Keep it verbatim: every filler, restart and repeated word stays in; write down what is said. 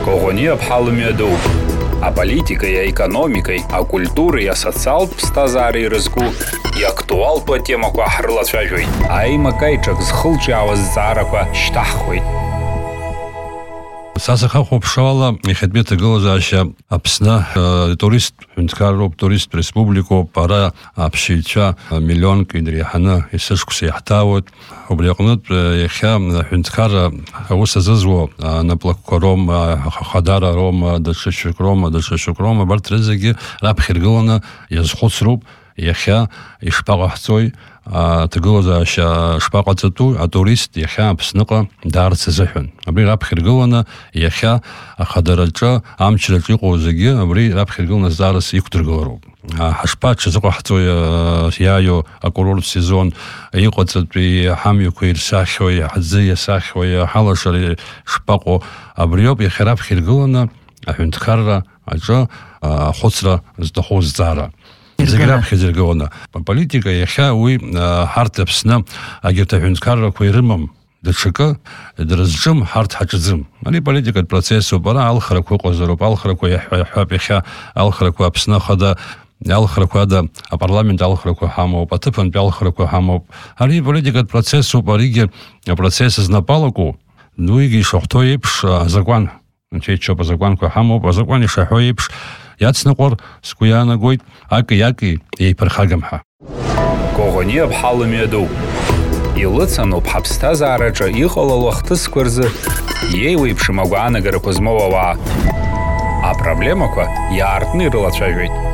Коғони абхалымеду. А политикой, а экономикой, а культурой, а социал пстазари рызгу, и актуал то тема ко ахрла свяжуй. А и макайчак схылчи аваз зараква штахвой. Сасаха хопшала и хедбета голозаща апсна турист хунткароб турист республику пара апшича миллион кидрихана исышку сяхтавот облякнут яха хунткара хауса зазво на плакором хадара рома дашишук рома дашишук рома бартрезеги рабхиргона язхоцруб яха ишпагахцой تقولza شباقتو اتوريست يخا بسنقه دارت زحون ابري راب خرغونا يخا خدرلچا امچلچي قوزگي ابري راب خرغونا زارس يكترغورو حشبات زقو حتو يايو اقرور سيزون يقصت بي حاميو كوير ساخوي حزيه ساخوي حلش شباقو ابريو بخراب خرغونا احنتخرا اجا خسره زدخوز زارا زغراب خزرغونا политика яха уи хартапсна агерта хунскарра куйрымам дчка дразжым харт хачзым али политика процессу бара алхра куқозроп алхра куяхапиха алхра куапсна хада алхра куада парламент алхра кухамо патыпан алхра кухамо али политика процессу бариге процесс знапалку нуиги шохтоепш закон чечо по закону кухамо по закону шахоепш яцнaqor скуяна гойт аки яки и перхагамха Коғони абхалымеду. Илыцану бхаԥсҭазаараҿы иҟалало хҭысқәа рзы иеиуеиԥшым агәаанагарақәа змоу ауаа. Апроблемақәа иаартны ирылацәажәоит.